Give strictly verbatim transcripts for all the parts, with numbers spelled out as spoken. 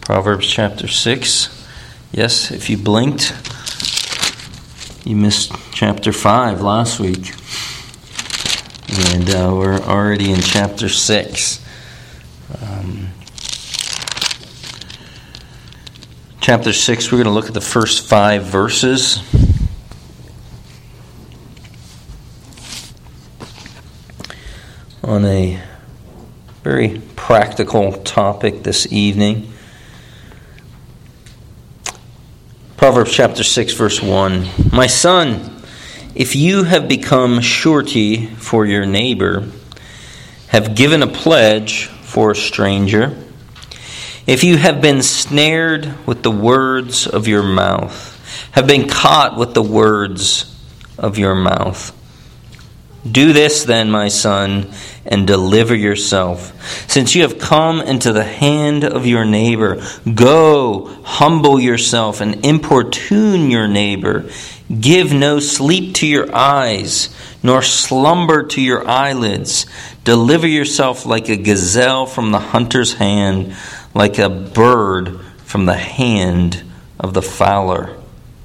Proverbs chapter six. Yes, if you blinked, you missed chapter five last week. And uh, we're already in chapter six. Um, chapter six, we're going to look at the first five verses. On a very practical topic this evening. Proverbs chapter six, verse one. My son, if you have become surety for your neighbor, have given a pledge for a stranger, if you have been snared with the words of your mouth, have been caught with the words of your mouth, do this then, my son, and deliver yourself. Since you have come into the hand of your neighbor, go, humble yourself, and importune your neighbor. Give no sleep to your eyes, nor slumber to your eyelids. Deliver yourself like a gazelle from the hunter's hand, like a bird from the hand of the fowler.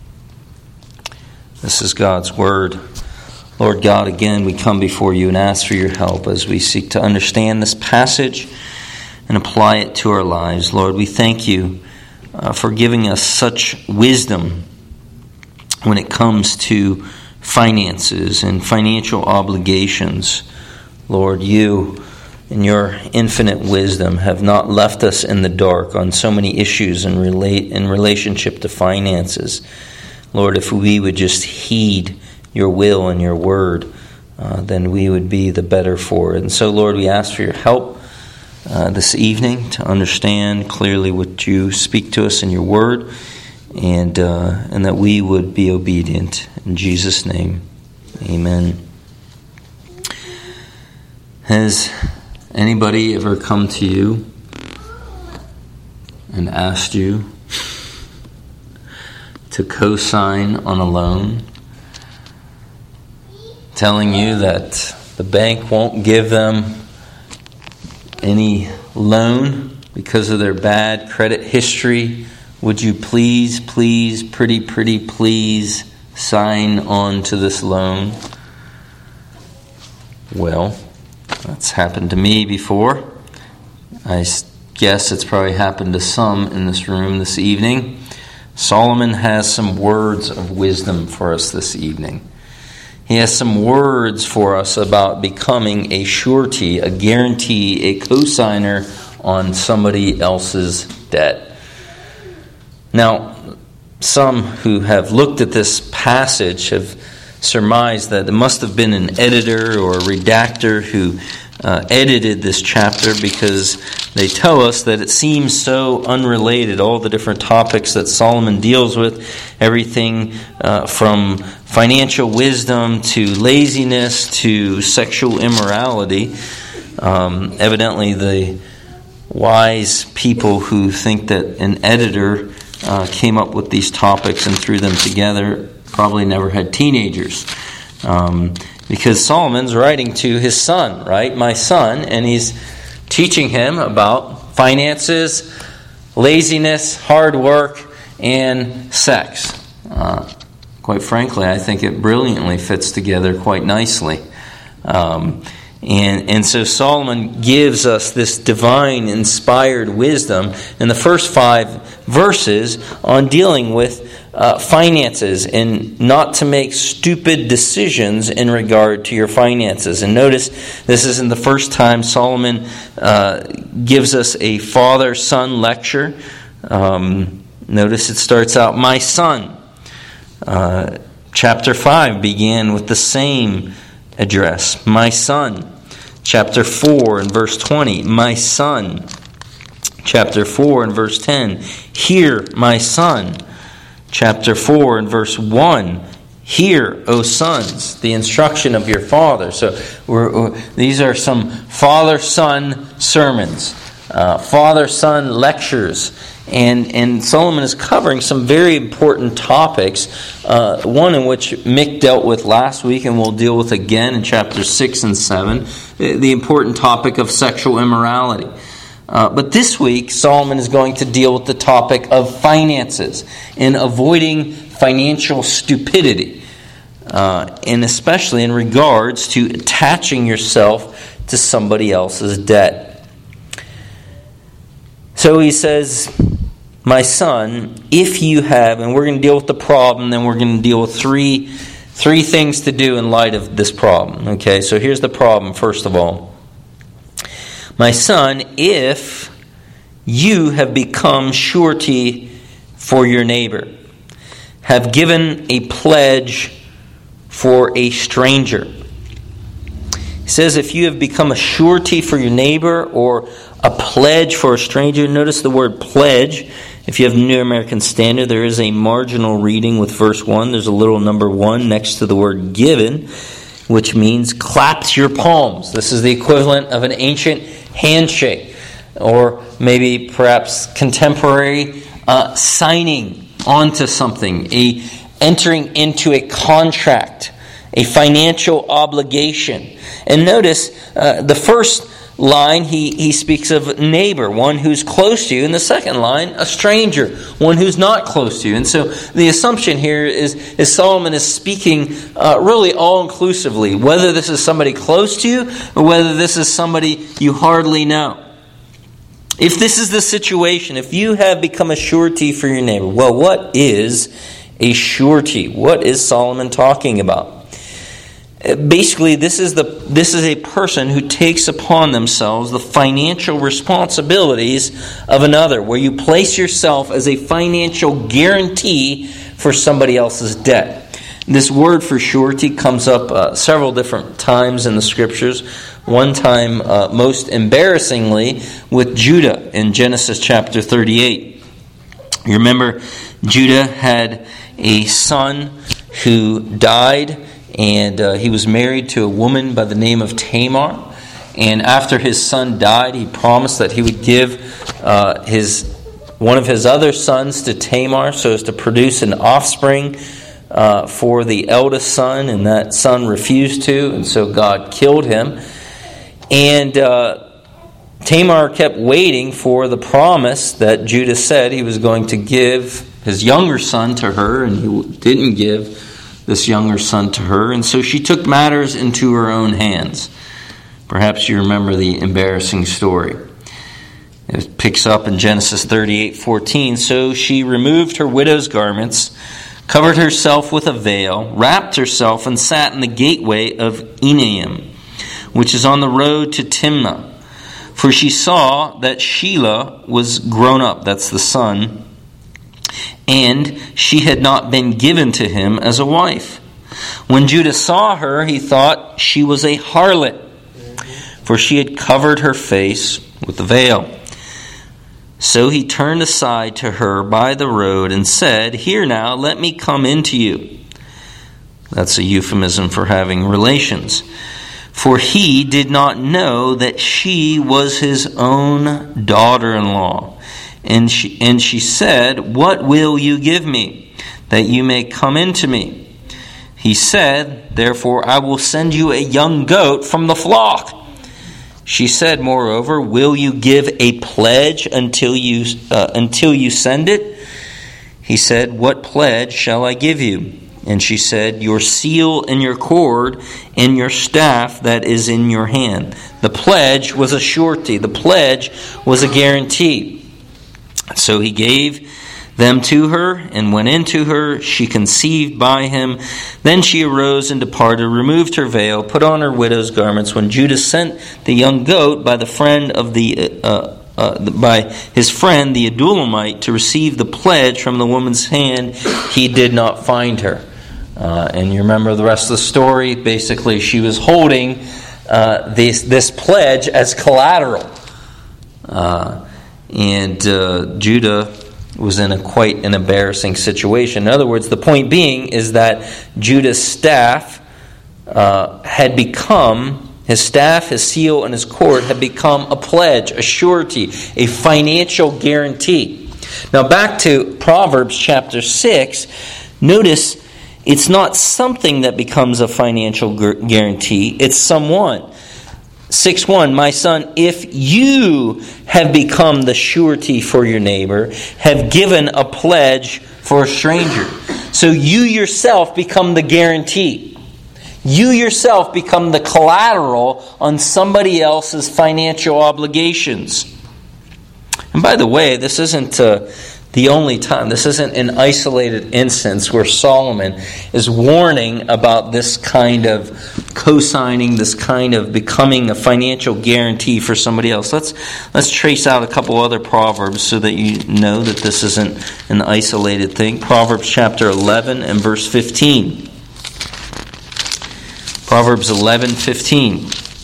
This is God's word. Lord God, again, we come before you and ask for your help as we seek to understand this passage and apply it to our lives. Lord, we thank you uh, for giving us such wisdom when it comes to finances and financial obligations. Lord, you, in your infinite wisdom, have not left us in the dark on so many issues in, relate, in relationship to finances. Lord, if we would just heed your will and your word, uh, then we would be the better for it. And so, Lord, we ask for your help uh, this evening to understand clearly what you speak to us in your word, and uh, and that we would be obedient. In Jesus' name, amen. Has anybody ever come to you and asked you to co-sign on a loan, telling you that the bank won't give them any loan because of their bad credit history? Would you please, please, pretty, pretty, please sign on to this loan? Well, that's happened to me before. I guess it's probably happened to some in this room this evening. Solomon has some words of wisdom for us this evening. He has some words for us about becoming a surety, a guarantee, a cosigner on somebody else's debt. Now, some who have looked at this passage have surmised that it must have been an editor or a redactor who uh, edited this chapter, because they tell us that it seems so unrelated. All the different topics that Solomon deals with, everything uh, from financial wisdom to laziness to sexual immorality. Um, evidently, the wise people who think that an editor uh, came up with these topics and threw them together probably never had teenagers. Um, because Solomon's writing to his son, right? My son, and he's teaching him about finances, laziness, hard work, and sex. Uh, quite frankly, I think it brilliantly fits together quite nicely. Um, and, and so Solomon gives us this divine inspired wisdom in the first five verses on dealing with uh, finances and not to make stupid decisions in regard to your finances. And notice this isn't the first time Solomon uh, gives us a father-son lecture. Um, notice it starts out, my son. Uh, chapter five began with the same address, my son. Chapter four and verse twenty, my son. Chapter four and verse ten, hear, my son. Chapter four and verse one, hear, O sons, the instruction of your father. So we're, we're, these are some father-son sermons, uh, father-son lectures. And, and Solomon is covering some very important topics, uh, one in which Mick dealt with last week and we'll deal with again in chapters six and seven, the important topic of sexual immorality. Uh, but this week, Solomon is going to deal with the topic of finances and avoiding financial stupidity, uh, and especially in regards to attaching yourself to somebody else's debt. So he says, my son, if you have, and we're going to deal with the problem, then we're going to deal with three, three things to do in light of this problem. Okay, so here's the problem, first of all. My son, if you have become surety for your neighbor, have given a pledge for a stranger. He says if you have become a surety for your neighbor or a pledge for a stranger. Notice the word pledge. If you have New American Standard, there is a marginal reading with verse one. There's a little number one next to the word given, which means claps your palms. This is the equivalent of an ancient handshake, or maybe perhaps contemporary uh, signing onto something, a entering into a contract, a financial obligation. And notice uh, the first line, he, he speaks of neighbor, one who's close to you. In the second line, a stranger, one who's not close to you. And so the assumption here is, is Solomon is speaking uh, really all-inclusively, whether this is somebody close to you or whether this is somebody you hardly know. If this is the situation, if you have become a surety for your neighbor, well, what is a surety? What is Solomon talking about? Basically, this is the this is a person who takes upon themselves the financial responsibilities of another, where you place yourself as a financial guarantee for somebody else's debt. This word for surety comes up uh, several different times in the Scriptures. One time, uh, most embarrassingly, with Judah in Genesis chapter thirty-eight. You remember, Judah had a son who died. And uh, he was married to a woman by the name of Tamar. And after his son died, he promised that he would give uh, his one of his other sons to Tamar so as to produce an offspring uh, for the eldest son. And that son refused to, and so God killed him. And uh, Tamar kept waiting for the promise that Judah said he was going to give his younger son to her, and he didn't give this younger son to her, and so she took matters into her own hands. Perhaps you remember the embarrassing story. It picks up in Genesis thirty-eight fourteen. So she removed her widow's garments, covered herself with a veil, wrapped herself, and sat in the gateway of Enaim, which is on the road to Timnah. For she saw that Shelah was grown up, that's the son, and she had not been given to him as a wife. When Judah saw her, he thought she was a harlot, for she had covered her face with a veil. So he turned aside to her by the road and said, "Here now, let me come into you." That's a euphemism for having relations. For he did not know that she was his own daughter-in-law. And she, and she said, "What will you give me, that you may come into me?" He said, "Therefore I will send you a young goat from the flock." She said, "Moreover, will you give a pledge until you uh, until you send it?" He said, "What pledge shall I give you?" And she said, "Your seal and your cord and your staff that is in your hand." The pledge was a surety. The pledge was a guarantee. So he gave them to her and went into her. She conceived by him. Then she arose and departed, removed her veil, put on her widow's garments. When Judah sent the young goat by the friend of the uh, uh, by his friend the Adullamite to receive the pledge from the woman's hand, he did not find her. Uh, and you remember the rest of the story. Basically, she was holding uh, this this pledge as collateral. Uh, And uh, Judah was in a quite an embarrassing situation. In other words, the point being is that Judah's staff uh, had become, his staff, his seal, and his cord had become a pledge, a surety, a financial guarantee. Now back to Proverbs chapter six, notice it's not something that becomes a financial guarantee, it's someone. six one, my son, if you have become the surety for your neighbor, have given a pledge for a stranger. So you yourself become the guarantee. You yourself become the collateral on somebody else's financial obligations. And by the way, this isn't uh, the only time. This isn't an isolated instance where Solomon is warning about this kind of co-signing, this kind of becoming a financial guarantee for somebody else. Let's let's trace out a couple other proverbs so that you know that this isn't an isolated thing. Proverbs chapter eleven and verse fifteen. Proverbs eleven fifteen.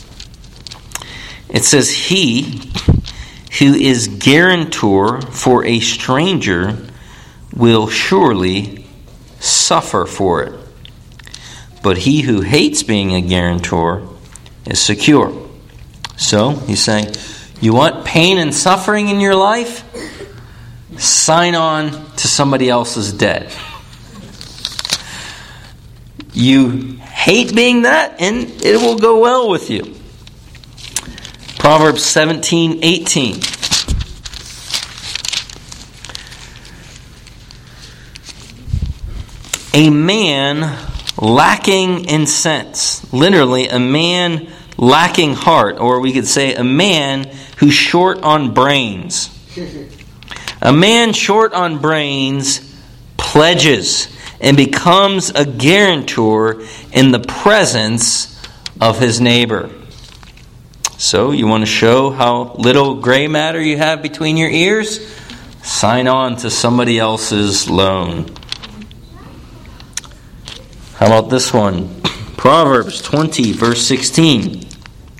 It says, "He who is guarantor for a stranger will surely suffer for it. But he who hates being a guarantor is secure." So, he's saying, you want pain and suffering in your life? Sign on to somebody else's debt. You hate being that, and it will go well with you. Proverbs seventeen eighteen. A man lacking in sense, literally a man lacking heart, or we could say a man who's short on brains. A man short on brains pledges and becomes a guarantor in the presence of his neighbor. So, you want to show how little gray matter you have between your ears? Sign on to somebody else's loan. How about this one? Proverbs twenty, verse sixteen.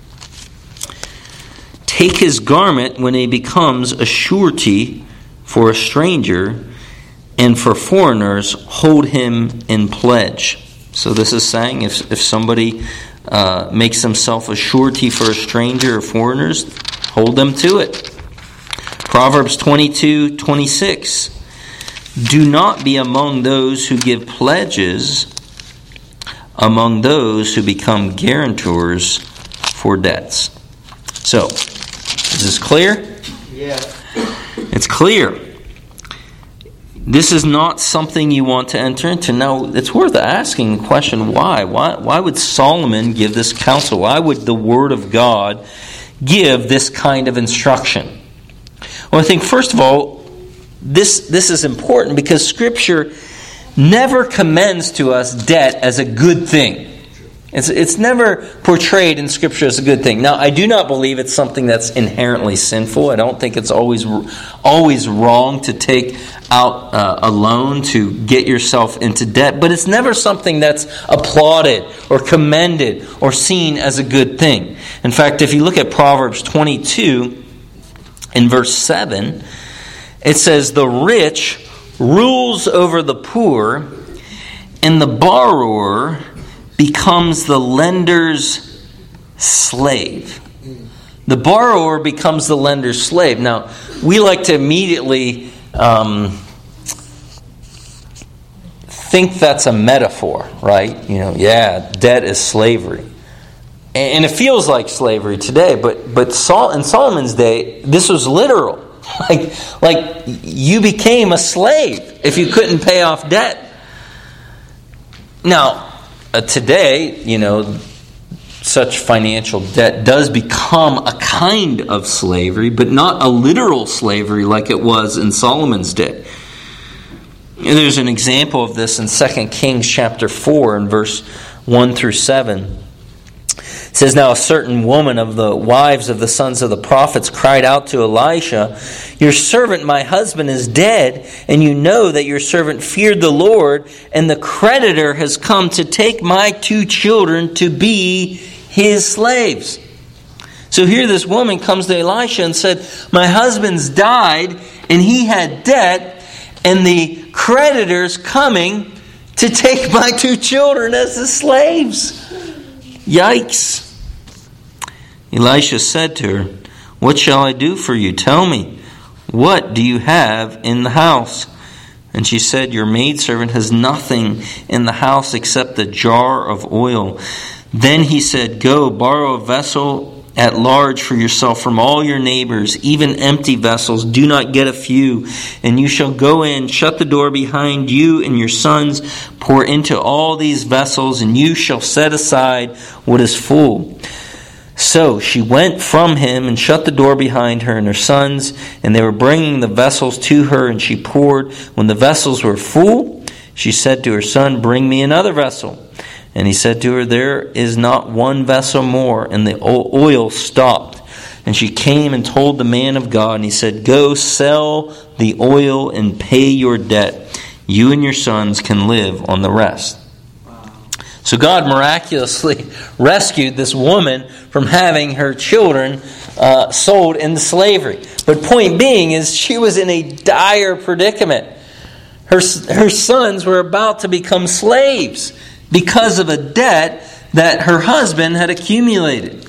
Take his garment when he becomes a surety for a stranger, and for foreigners hold him in pledge. So this is saying if, if somebody uh, makes himself a surety for a stranger or foreigners, hold them to it. Proverbs twenty-two twenty-six. Do not be among those who give pledges, among those who become guarantors for debts. So, is this clear? Yeah. It's clear. This is not something you want to enter into. Now, it's worth asking the question, why? Why, why would Solomon give this counsel? Why would the Word of God give this kind of instruction? Well, I think, first of all, this, this is important because Scripture never commends to us debt as a good thing. It's, it's never portrayed in Scripture as a good thing. Now, I do not believe it's something that's inherently sinful. I don't think it's always always wrong to take out uh, a loan to get yourself into debt. But it's never something that's applauded or commended or seen as a good thing. In fact, if you look at Proverbs twenty-two in verse seven, it says, "The rich rules over the poor, and the borrower becomes the lender's slave." The borrower becomes the lender's slave. Now, we like to immediately um, think that's a metaphor, right? You know, yeah, debt is slavery. And it feels like slavery today, but but Sol- in Solomon's day, this was literal. Like, like you became a slave if you couldn't pay off debt. Now, uh, today, you know, such financial debt does become a kind of slavery, but not a literal slavery like it was in Solomon's day. And there's an example of this in Second Kings chapter four and verse one through seven. It says, "Now a certain woman of the wives of the sons of the prophets cried out to Elisha, 'Your servant, my husband, is dead, and you know that your servant feared the Lord, and the creditor has come to take my two children to be his slaves.'" So here this woman comes to Elisha and said, "My husband's died, and he had debt, and the creditor's coming to take my two children as his slaves." Yikes. Elisha said to her, "What shall I do for you? Tell me, what do you have in the house?" And she said, "Your maidservant has nothing in the house except a jar of oil." Then he said, "Go, borrow a vessel at large for yourself from all your neighbors, even empty vessels. Do not get a few. And you shall go in, shut the door behind you and your sons, pour into all these vessels, and you shall set aside what is full. So she went from him and shut the door behind her and her sons, and they were bringing the vessels to her, and she poured. When the vessels were full, she said to her son, bring me another vessel. And he said to her, there is not one vessel more. And the oil stopped. And she came and told the man of God, and he said, go sell the oil and pay your debt. You and your sons can live on the rest. So God miraculously rescued this woman from having her children uh, sold into slavery. But point being is she was in a dire predicament. Her, her sons were about to become slaves because of a debt that her husband had accumulated.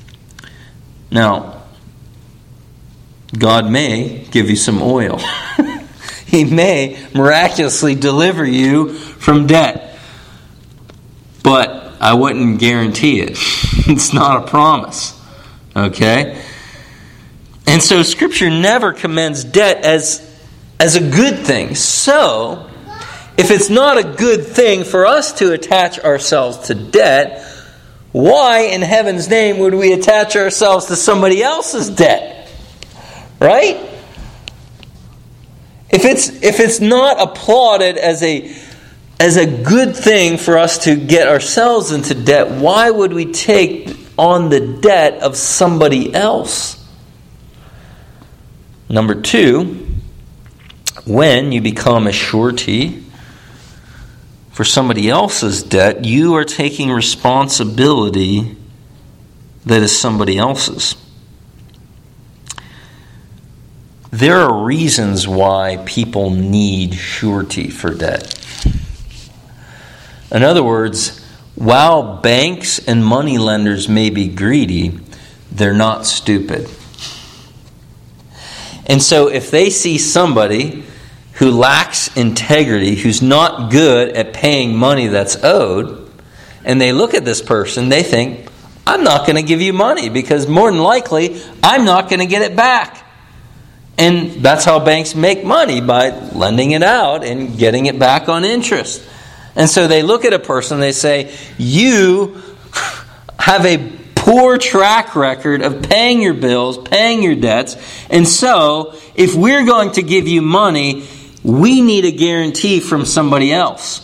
Now, God may give you some oil. He may miraculously deliver you from debt. But I wouldn't guarantee it. It's not a promise. Okay? And so Scripture never commends debt as, as a good thing. So, if it's not a good thing for us to attach ourselves to debt, why in heaven's name would we attach ourselves to somebody else's debt? Right? If it's if it's not applauded as a as a good thing for us to get ourselves into debt, why would we take on the debt of somebody else? Number two, when you become a surety for somebody else's debt, you are taking responsibility that is somebody else's. There are reasons why people need surety for debt. In other words, while banks and money lenders may be greedy, they're not stupid. And so if they see somebody who lacks integrity, who's not good at paying money that's owed, and they look at this person, they think, I'm not going to give you money because more than likely, I'm not going to get it back. And that's how banks make money, by lending it out and getting it back on interest. And so they look at a person and they say, you have a poor track record of paying your bills, paying your debts, and so if we're going to give you money, we need a guarantee from somebody else.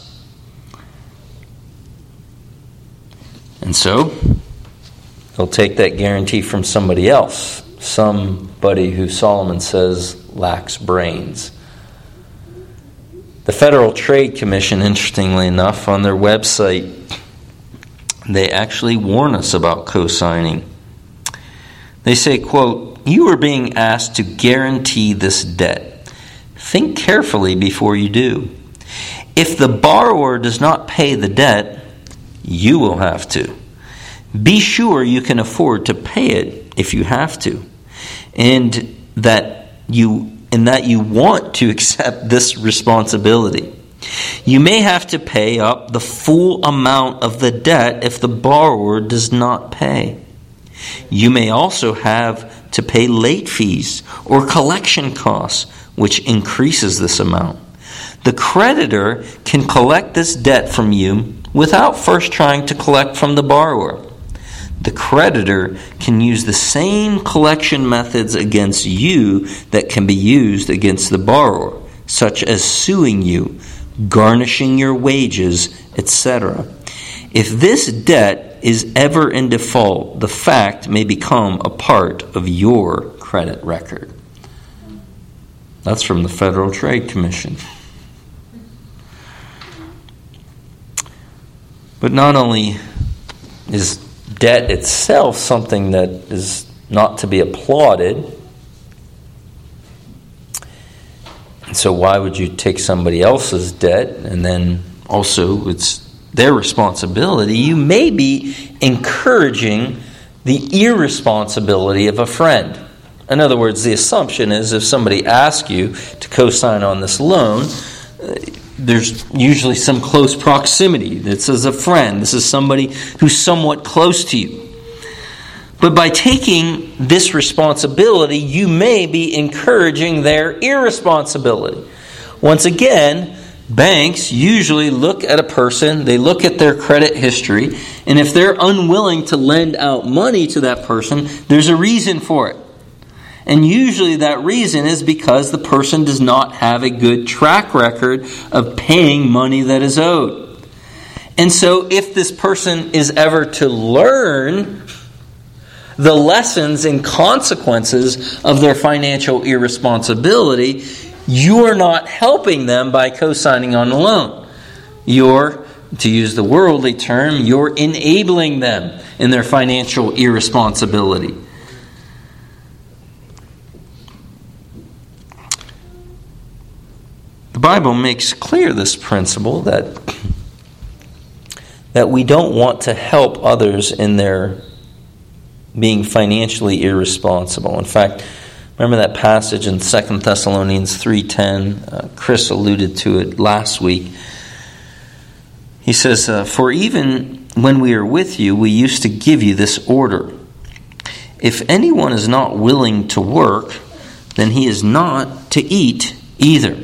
And so they'll take that guarantee from somebody else. Somebody who Solomon says lacks brains. The Federal Trade Commission, interestingly enough, on their website, they actually warn us about co-signing. They say, quote, you are being asked to guarantee this debt. Think carefully before you do. If the borrower does not pay the debt, you will have to. Be sure you can afford to pay it if you have to, and that you and that you want to accept this responsibility. You may have to pay up the full amount of the debt if the borrower does not pay. You may also have to pay late fees or collection costs, which increases this amount. The creditor can collect this debt from you without first trying to collect from the borrower. The creditor can use the same collection methods against you that can be used against the borrower, such as suing you, garnishing your wages, et cetera. If this debt is ever in default, the fact may become a part of your credit record. That's from the Federal Trade Commission. But not only is debt itself something that is not to be applauded, and so why would you take somebody else's debt and then also it's their responsibility? You may be encouraging the irresponsibility of a friend. In other words, the assumption is if somebody asks you to co-sign on this loan, there's usually some close proximity. This is a friend. This is somebody who's somewhat close to you. But by taking this responsibility, you may be encouraging their irresponsibility. Once again, banks usually look at a person, they look at their credit history, and if they're unwilling to lend out money to that person, there's a reason for it. And usually that reason is because the person does not have a good track record of paying money that is owed. And so if this person is ever to learn the lessons and consequences of their financial irresponsibility, you are not helping them by co-signing on the loan. You're, to use the worldly term, you're enabling them in their financial irresponsibility. The Bible makes clear this principle that, that we don't want to help others in their being financially irresponsible. In fact, remember that passage in Second Thessalonians three ten? Uh, Chris alluded to it last week. He says, uh, "For even when we are with you, we used to give you this order. If anyone is not willing to work, then he is not to eat either."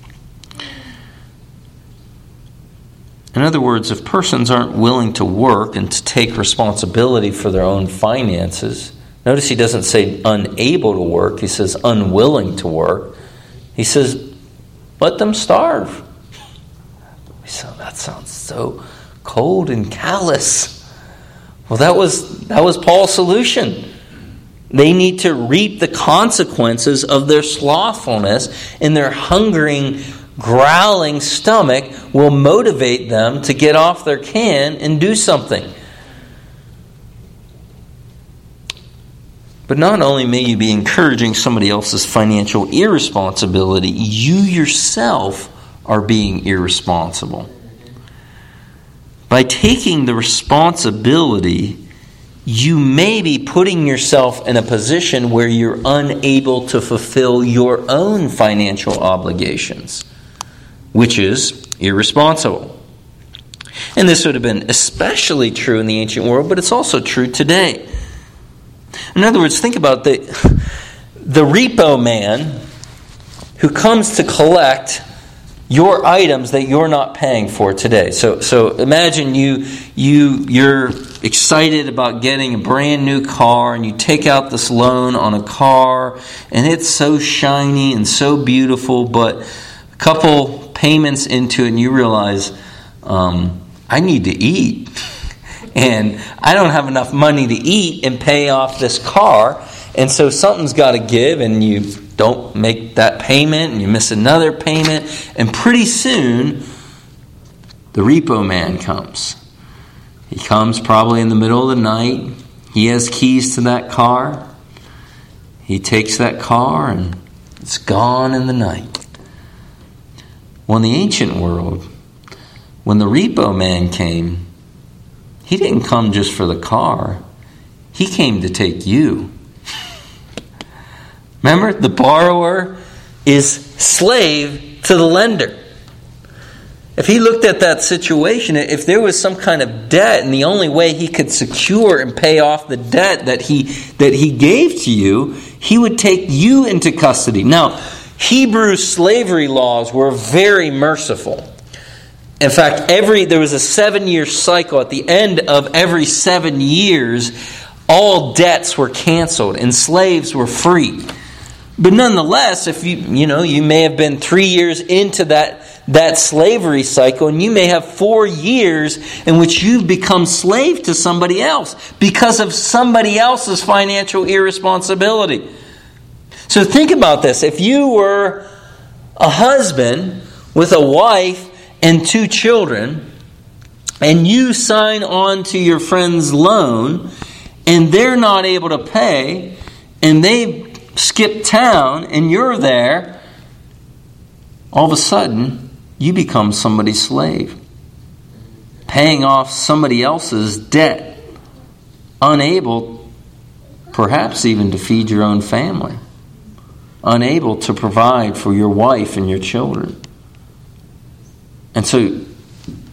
In other words, if persons aren't willing to work and to take responsibility for their own finances, notice he doesn't say unable to work, he says unwilling to work. He says, let them starve. So that sounds so cold and callous. Well, that was that was Paul's solution. They need to reap the consequences of their slothfulness, and their hungering, growling stomach will motivate them to get off their can and do something. But not only may you be encouraging somebody else's financial irresponsibility, you yourself are being irresponsible. By taking the responsibility, you may be putting yourself in a position where you're unable to fulfill your own financial obligations, which is irresponsible. And this would have been especially true in the ancient world, but it's also true today. In other words, think about the, the repo man who comes to collect your items that you're not paying for today. So, so imagine you you you're excited about getting a brand new car, and you take out this loan on a car, and it's so shiny and so beautiful, but a couple payments into it, and you realize um, I need to eat, and I don't have enough money to eat and pay off this car, and so something's got to give, and you don't make that payment, and you miss another payment, and pretty soon the repo man comes. He comes probably in the middle of the night. He has keys to that car. He takes that car, and it's gone in the night. Well, in the ancient world, when the repo man came, he didn't come just for the car. He came to take you. Remember, the borrower is slave to the lender. If he looked at that situation, if there was some kind of debt, and the only way he could secure and pay off the debt that he that he gave to you, he would take you into custody. Now, Hebrew slavery laws were very merciful. In fact, every there was a seven-year cycle. At the end of every seven years, all debts were canceled and slaves were free. But nonetheless, if you you know you may have been three years into that that slavery cycle, and you may have four years in which you've become slave to somebody else because of somebody else's financial irresponsibility. So think about this: if you were a husband with a wife and two children, and you sign on to your friend's loan, and they're not able to pay, and they skip town, and you're there, all of a sudden, you become somebody's slave, paying off somebody else's debt, unable, perhaps even to feed your own family, unable to provide for your wife and your children. And so,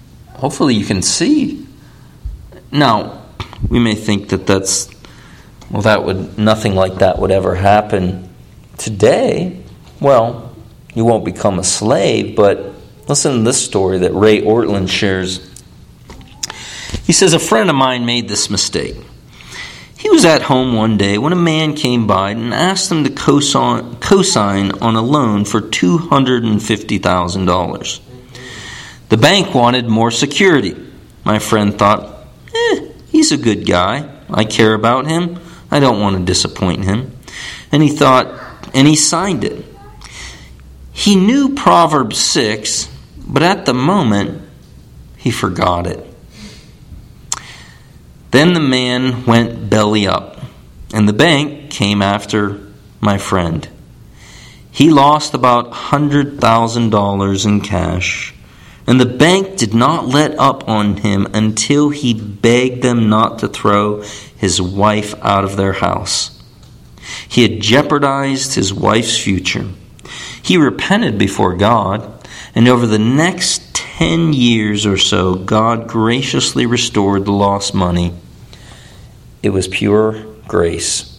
hopefully you can see. Now, we may think that that's well, that would nothing like that would ever happen today. Well, you won't become a slave, but listen to this story that Ray Ortlund shares. He says, a friend of mine made this mistake. He was at home one day when a man came by and asked him to co-sign, co-sign on a loan for two hundred fifty thousand dollars. The bank wanted more security. My friend thought, eh, he's a good guy. I care about him. I don't want to disappoint him. And he thought, and he signed it. He knew Proverbs six, but at the moment, he forgot it. Then the man went belly up, and the bank came after my friend. He lost about one hundred thousand dollars in cash, and the bank did not let up on him until he begged them not to throw his wife out of their house. He had jeopardized his wife's future. He repented before God, and over the next ten years or so, God graciously restored the lost money. It was pure grace.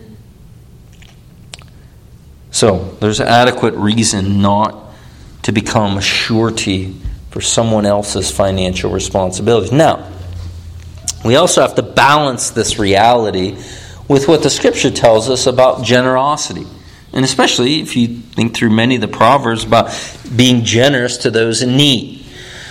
So, there's adequate reason not to become a surety for someone else's financial responsibilities. Now, we also have to balance this reality with what the Scripture tells us about generosity. And especially if you think through many of the Proverbs about being generous to those in need.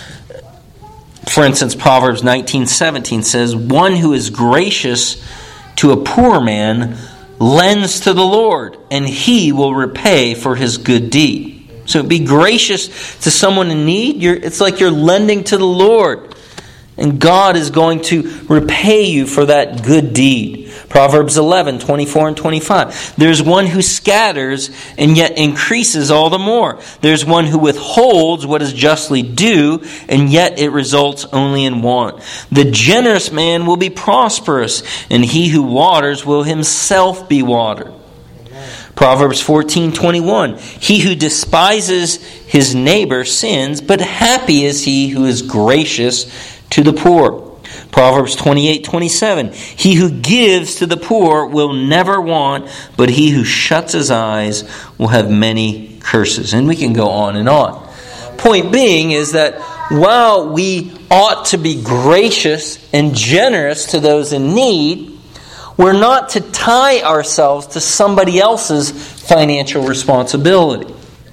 For instance, Proverbs nineteen seventeen says, one who is gracious to a poor man lends to the Lord, and he will repay for his good deed. So be gracious to someone in need. You're, it's like you're lending to the Lord. And God is going to repay you for that good deed. Proverbs eleven, twenty-four and twenty-five. There's one who scatters and yet increases all the more. There's one who withholds what is justly due, and yet it results only in want. The generous man will be prosperous, and he who waters will himself be watered. Proverbs fourteen, twenty-one. He who despises his neighbor sins, but happy is he who is gracious to the poor. Proverbs twenty-eight, twenty-seven. He who gives to the poor will never want, but he who shuts his eyes will have many curses. And we can go on and on. Point being is that while we ought to be gracious and generous to those in need, we're not to tie ourselves to somebody else's financial responsibility.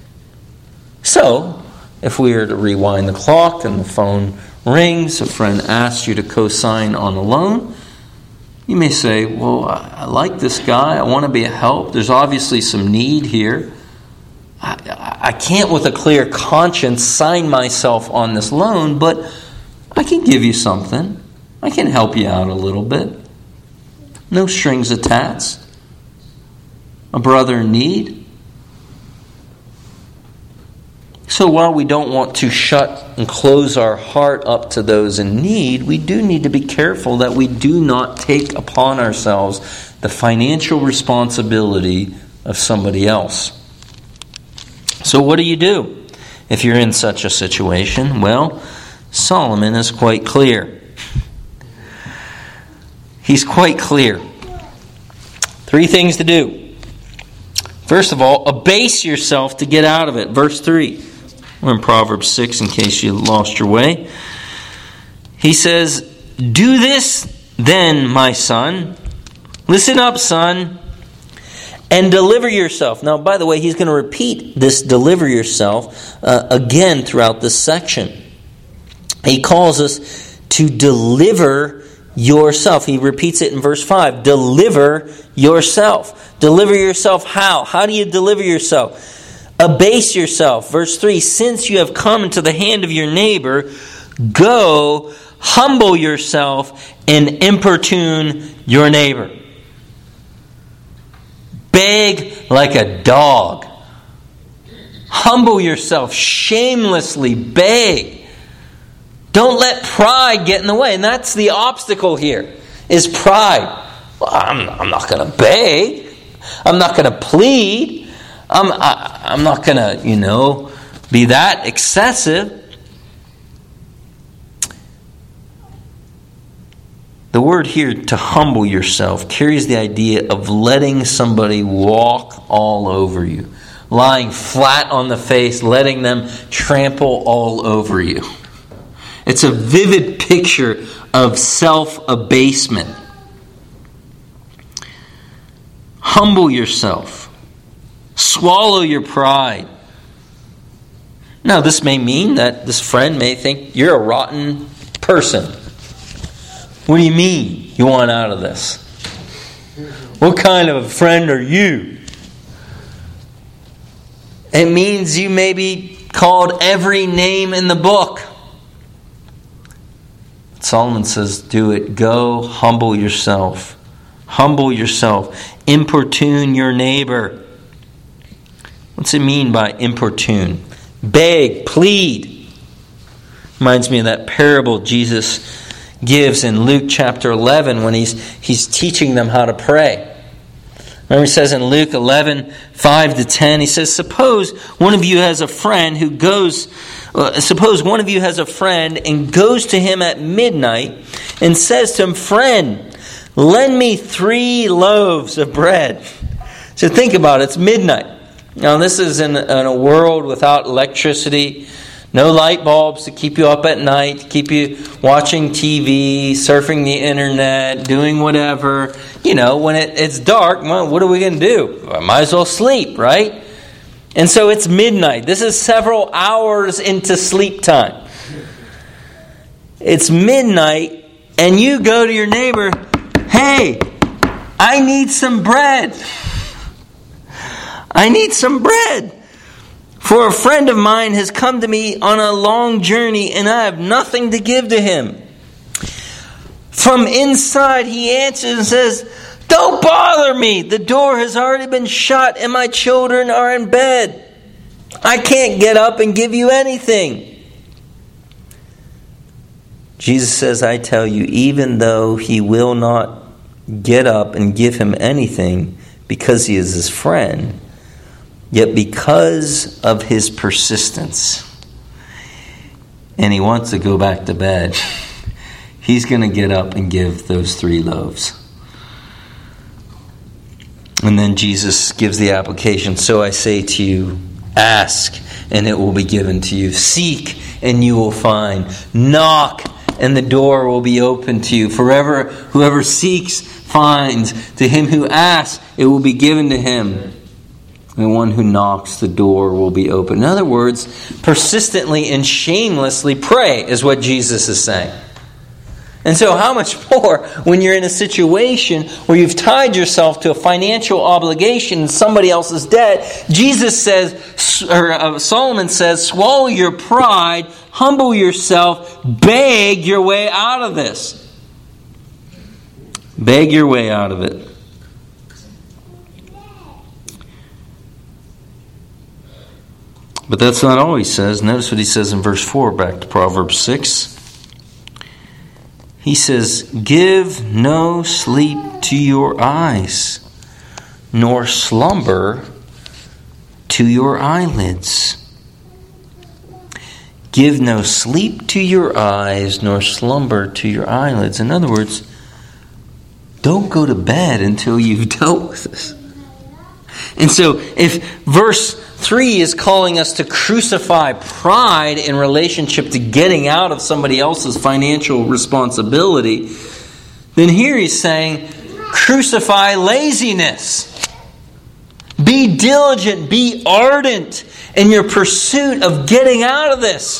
So, if we were to rewind the clock and the phone rings, a friend asks you to co-sign on a loan, you may say, well, I like this guy, I want to be a help, there's obviously some need here. I, I can't with a clear conscience sign myself on this loan, but I can give you something. I can help you out a little bit. No strings attached. A brother in need. So while we don't want to shut and close our heart up to those in need, we do need to be careful that we do not take upon ourselves the financial responsibility of somebody else. So what do you do if you're in such a situation? Well, Solomon is quite clear. He's quite clear. Three things to do. First of all, abase yourself to get out of it. Verse three. We're in Proverbs six in case you lost your way. He says, do this then, my son. Listen up, son, and deliver yourself. Now, by the way, he's going to repeat this deliver yourself uh, again throughout this section. He calls us to deliver yourself. He repeats it in verse five. Deliver yourself. Deliver yourself how? How do you deliver yourself? Abase yourself. Verse three, since you have come into the hand of your neighbor, go humble yourself and importune your neighbor. Beg like a dog. Humble yourself shamelessly. Beg. Don't let pride get in the way. And that's the obstacle here, is pride. Well, I'm, I'm not going to beg. I'm not going to plead. I'm, I, I'm not going to, you know, be that excessive. The word here, to humble yourself, carries the idea of letting somebody walk all over you. Lying flat on the face, letting them trample all over you. It's a vivid picture of self-abasement. Humble yourself. Swallow your pride. Now, this may mean that this friend may think you're a rotten person. What do you mean you want out of this? What kind of a friend are you? It means you may be called every name in the book. Solomon says, do it. Go, humble yourself. Humble yourself. Importune your neighbor. What's it mean by importune? Beg, plead. Reminds me of that parable Jesus gives in Luke chapter eleven when he's he's teaching them how to pray. Remember, he says in Luke eleven, five to ten, he says, suppose one of you has a friend who goes, uh, suppose one of you has a friend and goes to him at midnight and says to him, friend, lend me three loaves of bread. So think about it, it's midnight. Now this is in, in a world without electricity, no light bulbs to keep you up at night, to keep you watching T V, surfing the internet, doing whatever. You know, when it, it's dark, well, what are we going to do? I might as well sleep, right? And so it's midnight. This is several hours into sleep time. It's midnight, and you go to your neighbor, hey, I need some bread. I need some bread. For a friend of mine has come to me on a long journey, and I have nothing to give to him. From inside he answers and says, don't bother me. The door has already been shut and my children are in bed. I can't get up and give you anything. Jesus says, I tell you, even though he will not get up and give him anything because he is his friend, yet because of his persistence, and he wants to go back to bed, he's going to get up and give those three loaves. And then Jesus gives the application. So I say to you, ask, and it will be given to you. Seek, and you will find. Knock, and the door will be open to you. Forever, whoever seeks, finds. To him who asks, it will be given to him. And the one who knocks, the door will be open. In other words, persistently and shamelessly pray is what Jesus is saying. And so how much more when you're in a situation where you've tied yourself to a financial obligation and somebody else's debt? Jesus says, or uh, Solomon says, swallow your pride, humble yourself, beg your way out of this. Beg your way out of it. But that's not all he says. Notice what he says in verse four, back to Proverbs six. He says, give no sleep to your eyes, nor slumber to your eyelids. Give no sleep to your eyes, nor slumber to your eyelids. In other words, don't go to bed until you've dealt with this. And so if verse three is calling us to crucify pride in relationship to getting out of somebody else's financial responsibility, then here he's saying crucify laziness. Be diligent, be ardent in your pursuit of getting out of this.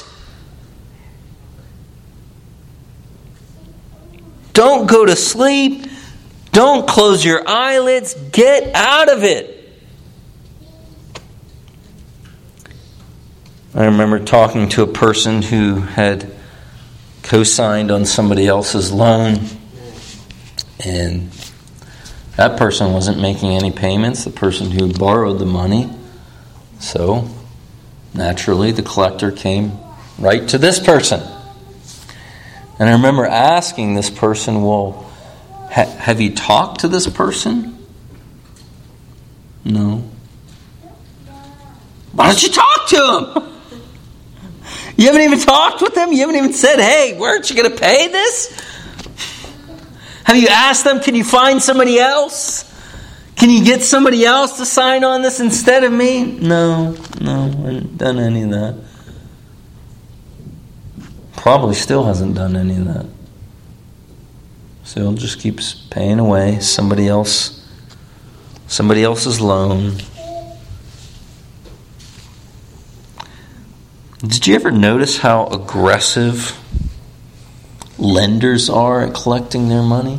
Don't go to sleep. Don't close your eyelids. Get out of it. I remember talking to a person who had co-signed on somebody else's loan, and that person wasn't making any payments, the person who borrowed the money. So, naturally, the collector came right to this person. And I remember asking this person, well, ha- have you talked to this person? No. Why don't you talk to him? You haven't even talked with him? You haven't even said, hey, weren't you going to pay this? Have you asked them, can you find somebody else? Can you get somebody else to sign on this instead of me? No, no, I haven't done any of that. Probably still hasn't done any of that. Still just keeps paying away somebody else, somebody else's loan. Did you ever notice how aggressive lenders are at collecting their money?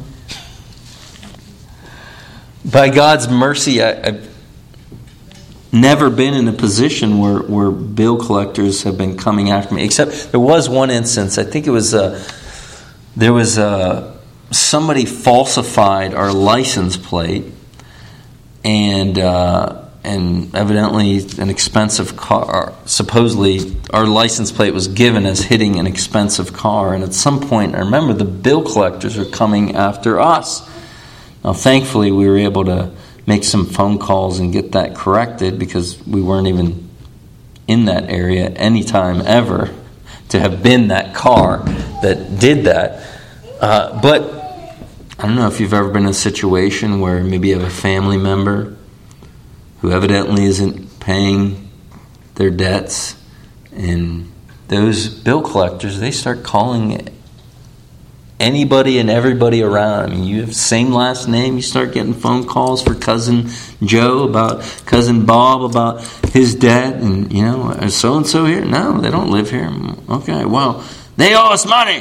By God's mercy, I, I've never been in a position where, where bill collectors have been coming after me. Except there was one instance. I think it was uh, there was uh, somebody falsified our license plate, and uh, and evidently an expensive car. Supposedly, our license plate was given as hitting an expensive car. And at some point, I remember the bill collectors were coming after us. Now, thankfully, we were able to make some phone calls and get that corrected because we weren't even in that area any time ever to have been that car that did that. Uh, but I don't know if you've ever been in a situation where maybe you have a family member who evidently isn't paying their debts, and those bill collectors, they start calling anybody and everybody around. I mean, you have the same last name, you start getting phone calls for cousin Joe about cousin Bob about his debt, and you know, is so-and-so here? No, they don't live here. Okay, well, they owe us money.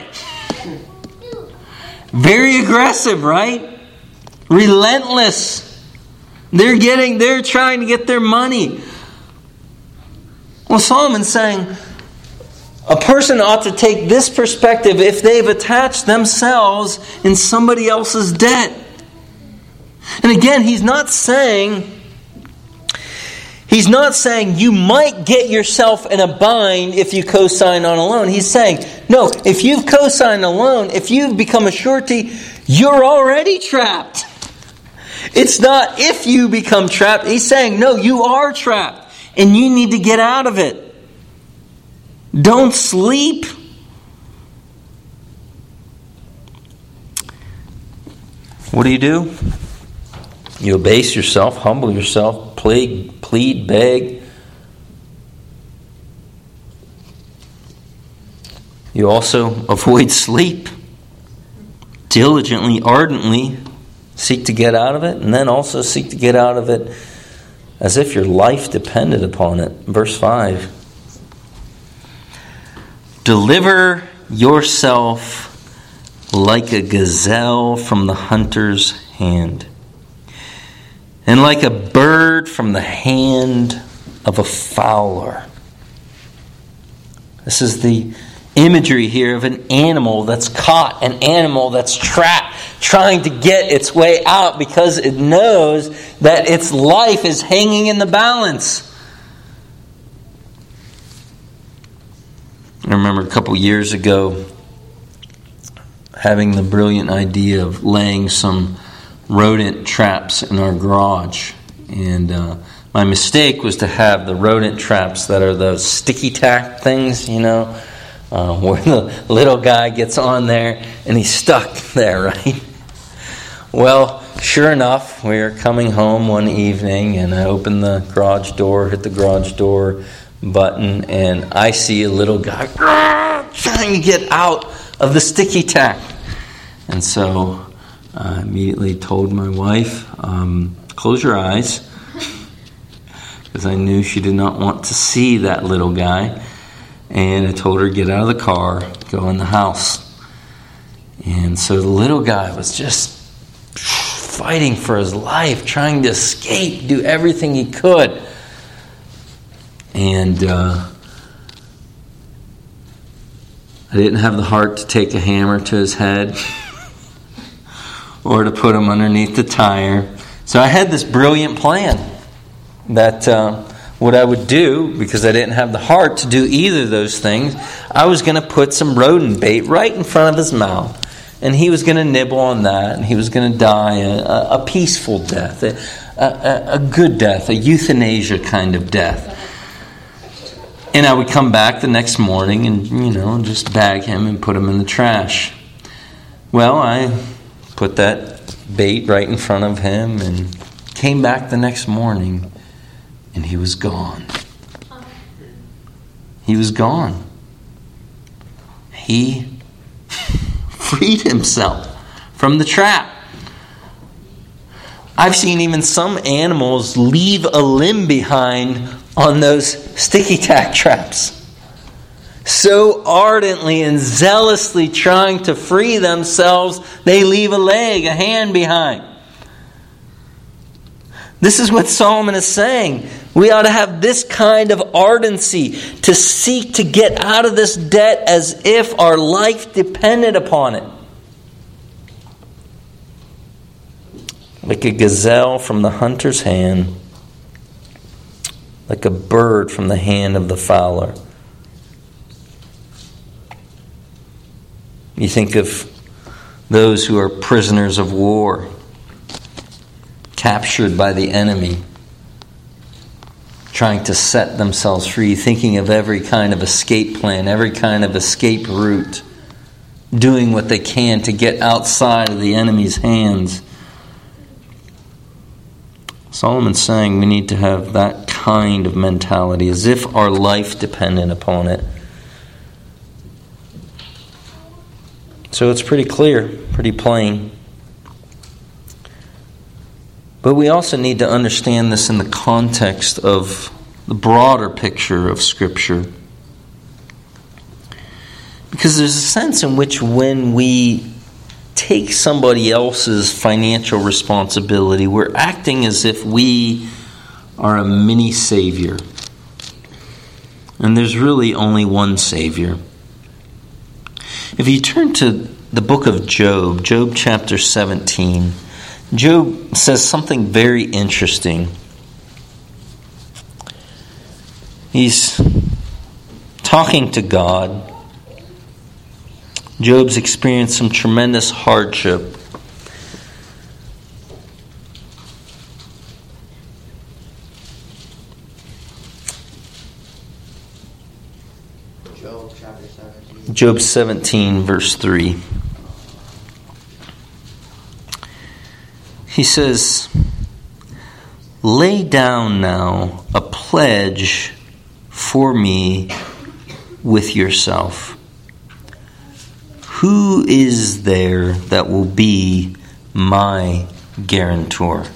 Very aggressive, right? Relentless. They're getting, they're trying to get their money. Well, Solomon's saying, a person ought to take this perspective if they've attached themselves in somebody else's debt. And again, he's not saying, he's not saying you might get yourself in a bind if you co-sign on a loan. He's saying, no, if you've co-signed a loan, if you've become a surety, you're already trapped. It's not if you become trapped. He's saying, no, you are trapped, and you need to get out of it. Don't sleep. What do you do? You abase yourself, humble yourself, plead, plead, beg. You also avoid sleep. Diligently, ardently seek to get out of it, and then also seek to get out of it as if your life depended upon it. Verse five. Deliver yourself like a gazelle from the hunter's hand, and like a bird from the hand of a fowler. This is the imagery here of an animal that's caught, an animal that's trapped, trying to get its way out because it knows that its life is hanging in the balance. I remember a couple years ago having the brilliant idea of laying some rodent traps in our garage. And uh, my mistake was to have the rodent traps that are those sticky tack things, you know, uh, where the little guy gets on there and he's stuck there, right? Well, sure enough, we were coming home one evening and I opened the garage door, hit the garage door button, and I see a little guy trying to get out of the sticky tack. And so I immediately told my wife, um, close your eyes, because I knew she did not want to see that little guy. And I told her, get out of the car, go in the house. And so the little guy was just fighting for his life, trying to escape, do everything he could. And uh, I didn't have the heart to take a hammer to his head or to put him underneath the tire. So I had this brilliant plan that uh, what I would do, because I didn't have the heart to do either of those things, I was going to put some rodent bait right in front of his mouth. And he was going to nibble on that, and he was going to die a, a, a peaceful death, a, a, a good death, a euthanasia kind of death. And I would come back the next morning and, you know, just bag him and put him in the trash. Well, I put that bait right in front of him, and came back the next morning, and he was gone. He was gone. He freed himself from the trap. I've seen even some animals leave a limb behind on those sticky tack traps. So ardently and zealously trying to free themselves, they leave a leg, a hand behind. This is what Solomon is saying. We ought to have this kind of ardency to seek to get out of this debt as if our life depended upon it. Like a gazelle from the hunter's hand, like a bird from the hand of the fowler. You think of those who are prisoners of war, captured by the enemy, trying to set themselves free, thinking of every kind of escape plan, every kind of escape route, doing what they can to get outside of the enemy's hands. Solomon's saying we need to have that kind of mentality, as if our life depended upon it. So it's pretty clear, pretty plain. But we also need to understand this in the context of the broader picture of Scripture. Because there's a sense in which when we take somebody else's financial responsibility, we're acting as if we are a mini Savior. And there's really only one Savior. If you turn to the book of Job, Job chapter seventeen, Job says something very interesting. He's talking to God. Job's experienced some tremendous hardship. Job chapter seventeen. Job seventeen, verse three. He says, "Lay down now a pledge for me with yourself. Who is there that will be my guarantor?"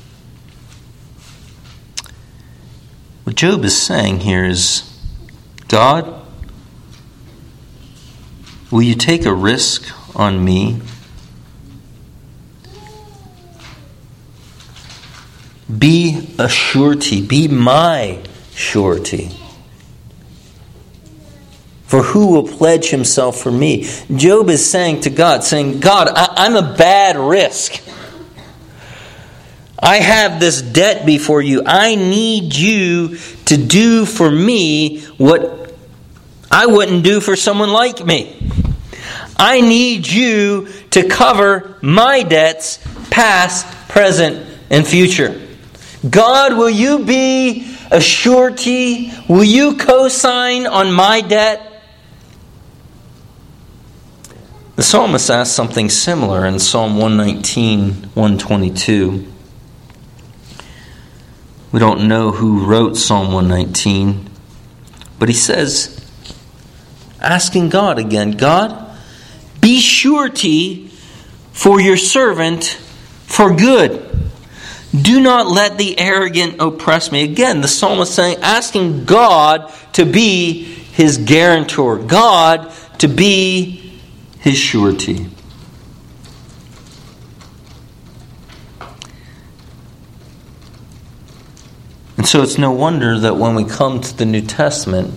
What Job is saying here is, God, will you take a risk on me? Be a surety. Be my surety. For who will pledge himself for me? Job is saying to God, saying, God, I, I'm a bad risk. I have this debt before you. I need you to do for me what I wouldn't do for someone like me. I need you to cover my debts, past, present, and future. God, will you be a surety? Will you co-sign on my debt? The psalmist asks something similar in Psalm one nineteen, one twenty-two. We don't know who wrote Psalm one nineteen, but he says, asking God again, God, be surety for your servant for good. Do not let the arrogant oppress me. Again, the psalmist saying, asking God to be his guarantor. God to be his surety. And so it's no wonder that when we come to the New Testament,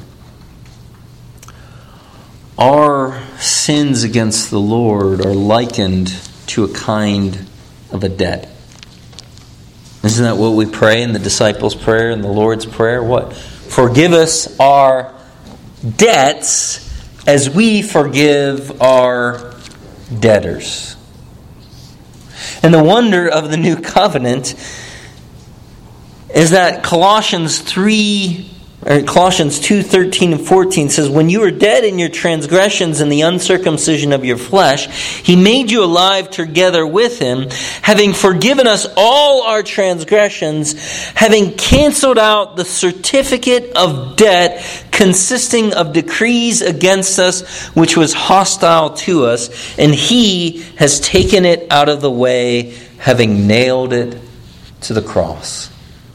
our sins against the Lord are likened to a kind of a debt. Isn't that what we pray in the disciples' prayer and the Lord's Prayer? What? Forgive us our debts as we forgive our debtors. And the wonder of the new covenant is that Colossians three Or Colossians two, thirteen and fourteen says, when you were dead in your transgressions and the uncircumcision of your flesh, He made you alive together with Him, having forgiven us all our transgressions, having canceled out the certificate of debt consisting of decrees against us, which was hostile to us, and He has taken it out of the way, having nailed it to the cross.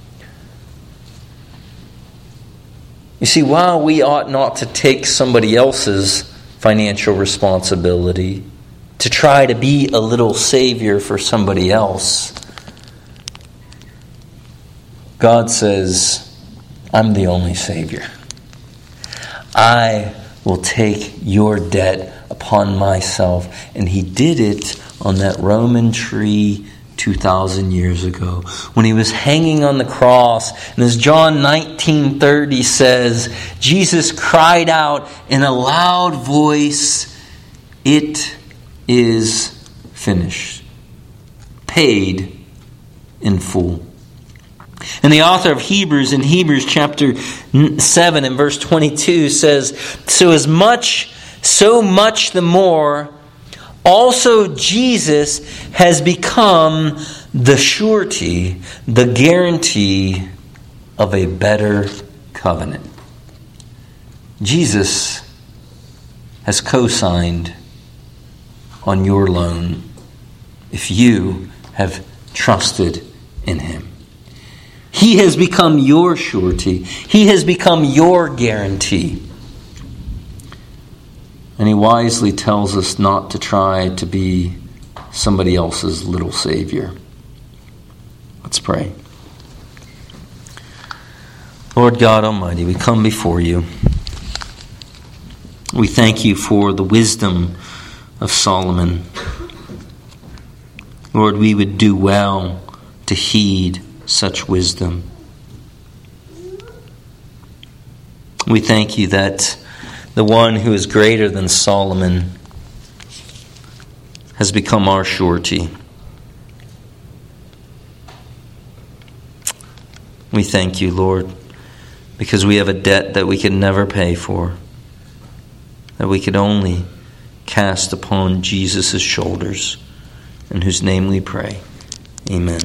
You see, while we ought not to take somebody else's financial responsibility to try to be a little savior for somebody else, God says, I'm the only savior. I will take your debt upon myself. And He did it on that Roman tree two thousand years ago, when He was hanging on the cross. And as John nineteen thirty says, Jesus cried out in a loud voice, "It is finished." Paid in full. And the author of Hebrews, in Hebrews chapter seven and verse twenty-two says, So as much, so much the more, also Jesus has become the surety, the guarantee of a better covenant. Jesus has co-signed on your loan if you have trusted in Him. He has become your surety. He has become your guarantee. And He wisely tells us not to try to be somebody else's little savior. Let's pray. Lord God Almighty, we come before You. We thank You for the wisdom of Solomon. Lord, we would do well to heed such wisdom. We thank You that the one who is greater than Solomon has become our surety. We thank You, Lord, because we have a debt that we can never pay for, that we could only cast upon Jesus' shoulders, in whose name we pray. Amen.